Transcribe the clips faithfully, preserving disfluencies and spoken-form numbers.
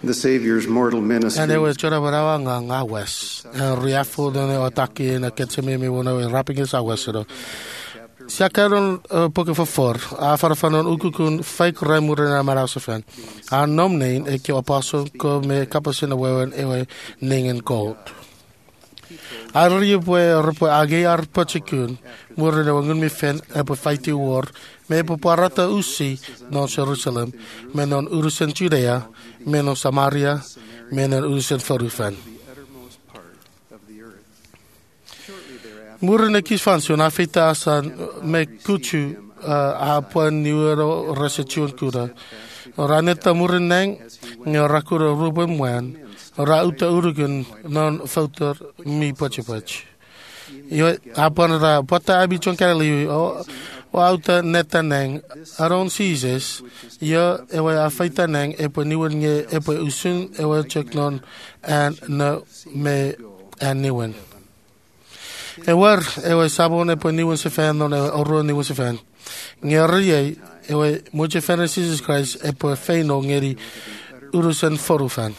the Savior's mortal ministry. And they were chora warawa nga nga wes. And riafo done o taki na ketseme me wona we rapping is a wesero. Sia karon poke for four. A fara fanon ukukun fake raimure na marausafen. A nom nein e ke apostle ko me kapasina wewen ewe ningen gold. Arrie pwe repo age ar pachikun mure na wangun mi fen e po fighti war me po parata usi non Jerusalem me non urusen Judea me non Samaria me non urusen Forufan. Mure na kis fanso na fita sa me kuchu a puan niwero resechuan kura. Raneta mure neng nge rakura ruben wan. Ra uta urugun non filter mi pachi pachi. Yo apon ra pota abi chonkali o o auta neta neng aron seizes yo ewe afaita neng epo niwen nge epo usun ewe chek non and no me and niwen. Ewer ewe sabon epo niwen se fan non ewe oro niwen se fan. Nge rie ewe moche fan Jesus Christ epo feino ngeri urusen forufan.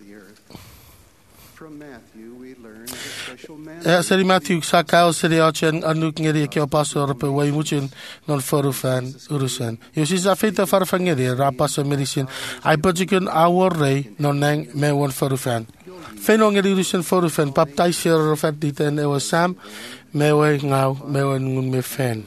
Eh, seri Matthew sakao seri achen anuk ngeri ke pastor pe wai muchin non forufan urusan. Yo si za feita farfangeri ra pastor medicine. Ai pajikun awor rei non nang me won forufan. Feno ngeri urusan forufan baptizer rofat diten e was sam me we ngau me won ngun me fan.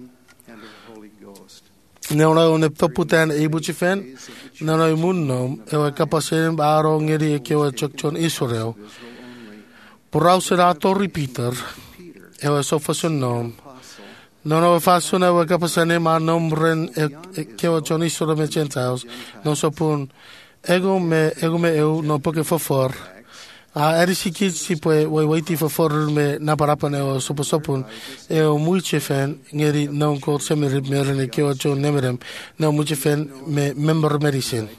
No no ne poputan e buchi fan. No no munno e wa kapasen baro ngeri ke wa chokchon Israel. Porauserá Torri Peter, eu é só faço nome. Não não faço na waka pasane ma nomren que eu Johnny solo me Gentiles. Não só pun ego me ego me eu não porque for. A erisi kid si poi wai waiti for me na parapa ne o sopo sopun. Eu muito fan ngeri não ko semere merene que eu John nemerem. Não muito fan me member medicine.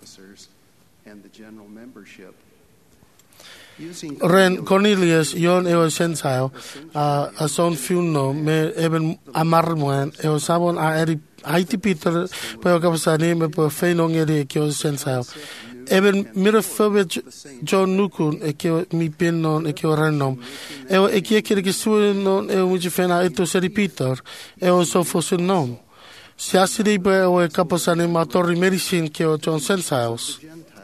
Ren Cornelius yon eo Gentile a a son funo me even amarmoan eo sabon a eri Haiti Peter peo kapasani me po feino ngeri ke o Gentile even mirafobe John Nukun e ke mi pennon e ke renom eo e ke ke ke suon eo muji fena eto seri Peter eo so fosun nom si asiri peo e kapasani matori medicine ke o John Gentiles.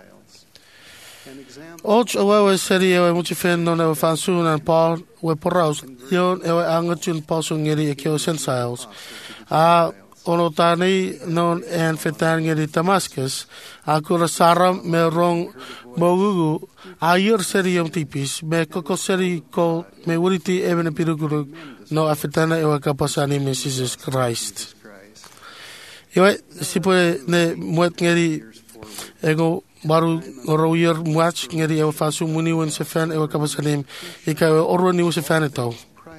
Och awe seri ewe muchi fen non ewe fansun and Paul we poraus yon ewe angachun pasu ngeri e keo Gentiles. A onotani non en fetan ngeri Damascus a kura saram me rong mogugu a yor seri yom tipis me koko seri ko me uriti ewe ne piruguru no a fetana ewe kapasani me Jesus Christ. Ewe sipo ne muet ngeri ego baru royer muach ngeri e fasu muni wen se fan e kapasalim e ka oro ni se fan eto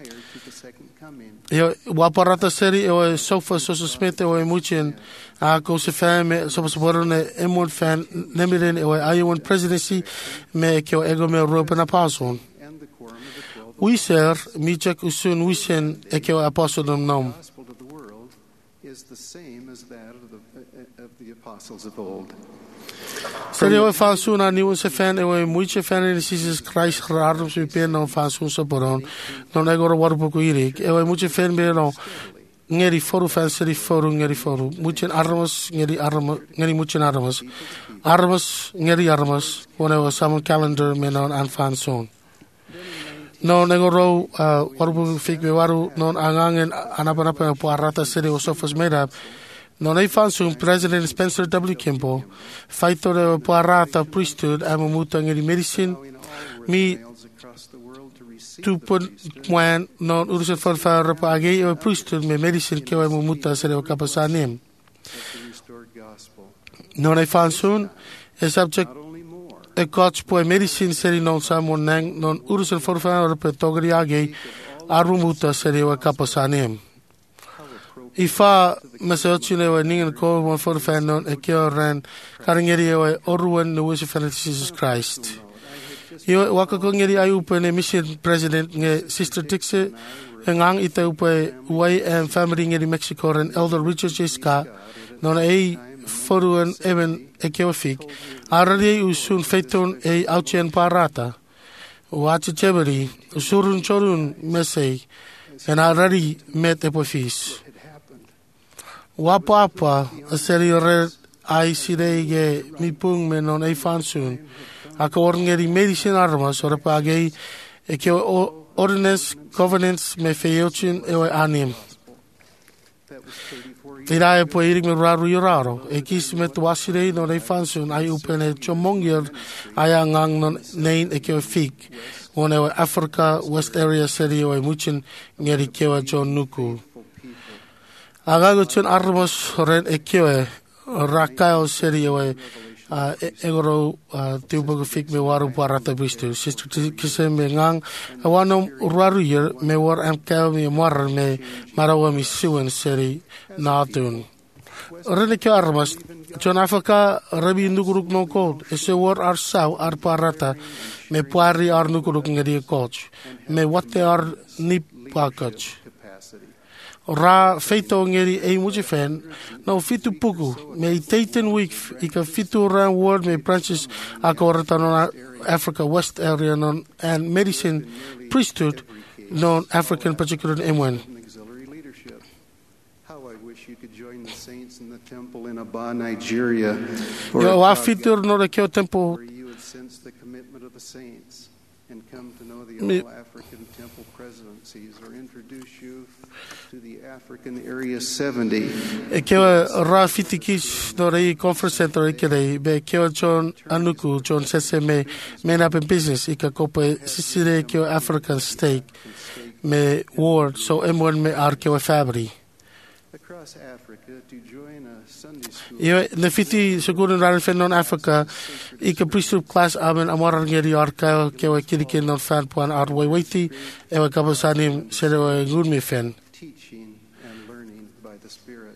yo waparata seri e sofa so smete o muchen a ko se fan me so so ne emon fan nemiren e ai one presidency me ke ego me rope na pason we ser mi check usun wisen e ke apostle nom is the same as that of the of the apostles of old. Seri o fansu na niun se fan e muiche fan in Jesus Christ raro se pen non fansu so poron non é agora war pouco irik e muiche fan be no ngeri foru fan seri foru ngeri foru muiche armas ngeri armas ngeri muiche armas armas ngeri armas one was some calendar men on an fansu no negoro war pouco fik be waru non angangen anapana pa arata seri o sofas made up. Non è fansun President Spencer W. Kimball, faitore poarata priesthood ama muta ngeri medicine, mi tu pun mwan non urusan farfara pa agay o priesthood me medicine ke ama muta sere o kapasanim. Non è fansun e subject e coach po medicine seri non samon nang non urusan farfara pa togri agay arumuta sere o kapasanim. Ifa masochine wa ningen ko mo for fan non e kyo ran karangeri wa orwan no wis fan Jesus Christ. Yo waka ko ngeri ayu pe mission president nge sister Tixe ngang ita upe way and family ngeri Mexico ran elder Richard Jessica non e foruan even e keo fik. Arari usun feitun e autien parata. Wati teberi, usurun chorun mesei, en arari met e pofis. Wapa apa, a seri red ai sirei ge mipung me non e fansun. Aka orngeri medicine armas, ora pagei e keo ordinance, governance me feiotin e anim. Ira e po iring me raru i raro. E kisi me tu asirei no rei fansun ai upene chomongir ai angang non nein e keo fik. One e Africa, West Area City o e muchin ngeri keo a John Nuku. Agago tun armos ren e keo e Rakao City o e Uh, egoro uh, tiupagu fik me waru parata bistu. Sistu kise me ngang awano uraru yer me war am kao me marar me marawa mi siwen seri naatun. Rene ke armas, John Africa rabi nukuruk no code. Ese war ar sau ar parata me puari ar nukuruk ngadi coach. Me wate ar nipakach. Ra feito ngeri e muji fan no fitu puku me taiten week ika fitu round world me branches akorata non Africa West area non and medicine priesthood non African particular M one. How I wish you could join the saints in the temple in Aba, Nigeria. Yo a fitu no de keo tempo where you would sense the commitment of the saints and come to know the all-African temple presidencies or introduce you to the African Area seventy. E keo ra fitikis no rei conference center e kere be keo John Anuku John sese me men up in business ika kope sisire keo African stake me ward so M one me ar keo fabri. Across Africa to join a Sunday school. Yo ne fiti seguro ran fen non Africa ika priesthood class amen amara ngeri arka keo kirike non fan puan ar waiti e wa kabasanim sere wa gurmi fen. Teaching and learning by the Spirit.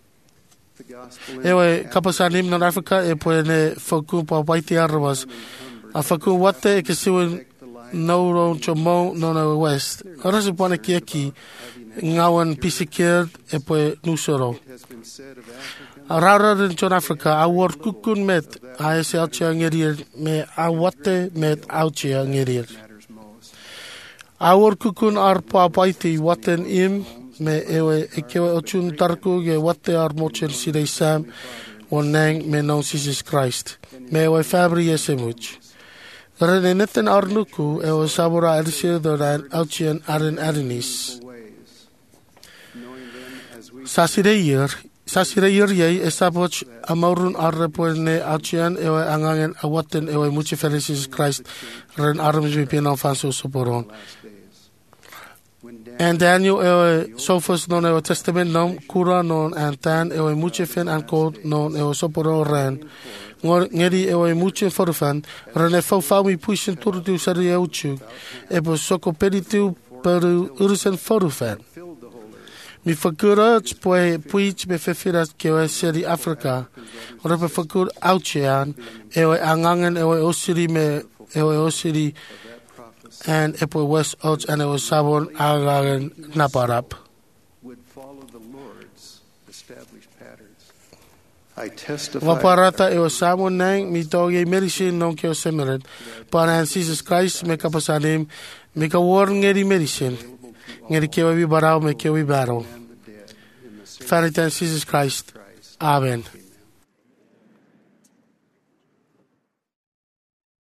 The gospel in Ewe kapasanim non Africa e puene foku pa waiti arwas a foku wate e kesiwen no ron chomo non a west. Ora se pone ki aki ngawan pisikir e pue nusoro. has been said of African A rara rin John Africa a war kukun met a ese autia ngerir me a wate met autia ngerir. matters most. A war kukun ar pa paiti waten im me ewe e kewe ochun tarku ge wate ar mochen sirei sam wonang me non Jesus Christ. Me ewe fabri ese much. Rene neten ar nuku ewe sabura erisir do ran autian arin arinis. ways. Knowing them as we Sasireir, sasireir ye estaboch amaurun arre puene autian ewe angangen awaten ewe muchi Jesus Christ ren armis mi pina fanso soporon. last days. When Dan En Daniel ewe sofos non ewe testament non kura non en tan ewe muchi fen an kod non ewe soporon ren. Ngor ngeri ewe muchi forfan ren e fau fau mi puishin turutu sari e uchu e po soko peritu peru urusen forfan. filled the whole earth. Mi fakura poe puich me fefira ke o seri Africa. Ora pe fakur auchean ewe angangen ewe osiri me ewe osiri That prophecy and epo west och and ewe sabon angangen naparap. would follow the Lord's established patterns. I testify Waparata ewe sabon nang mi toge medicine non ke o semeret. Paran Jesus Christ me kapasanim me ka war ngeri medicine. Ngeri ke o bi barao me ke o bi baro. and the dead in the service Fanitan Jesus Christ. of Christ. Amen.